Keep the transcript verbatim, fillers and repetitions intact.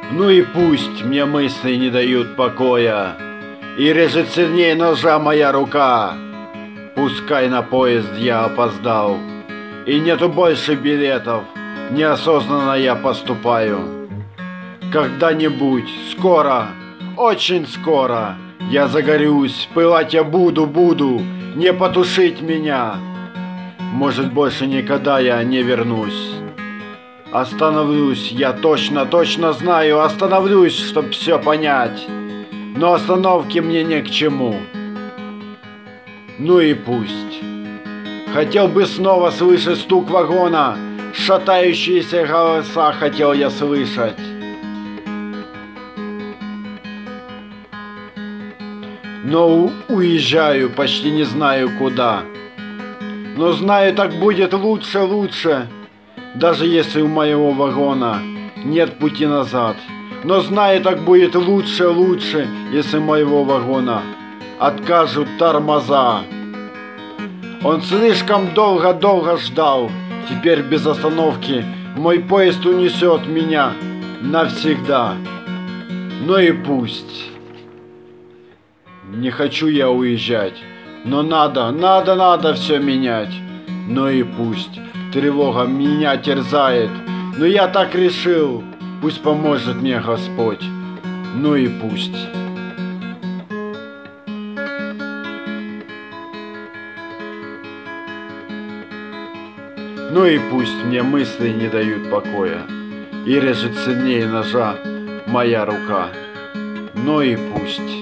Ну и пусть мне мысли не дают покоя, и режет сильнее ножа моя рука. Пускай на поезд я опоздал, и нету больше билетов, неосознанно я поступаю. Когда-нибудь, скоро, очень скоро, я загорюсь, пылать я буду, буду, не потушить меня. Может, больше никогда я не вернусь. Остановлюсь, я точно, точно знаю, остановлюсь, чтоб все понять. Но остановки мне ни к чему. Ну и пусть. Хотел бы снова слышать стук вагона, шатающиеся голоса хотел я слышать. Но уезжаю, почти не знаю куда. Но знаю, так будет лучше, лучше. Даже если у моего вагона нет пути назад. Но знаю, так будет лучше, лучше, если моего вагона откажут тормоза. Он слишком долго-долго ждал. Теперь без остановки мой поезд унесет меня навсегда. Ну и пусть. Не хочу я уезжать, но надо, надо, надо все менять. Ну и пусть. Тревога меня терзает, но я так решил. Пусть поможет мне Господь. Ну и пусть. Ну и пусть мне мысли не дают покоя, и режет сильнее ножа моя рука. Ну и пусть.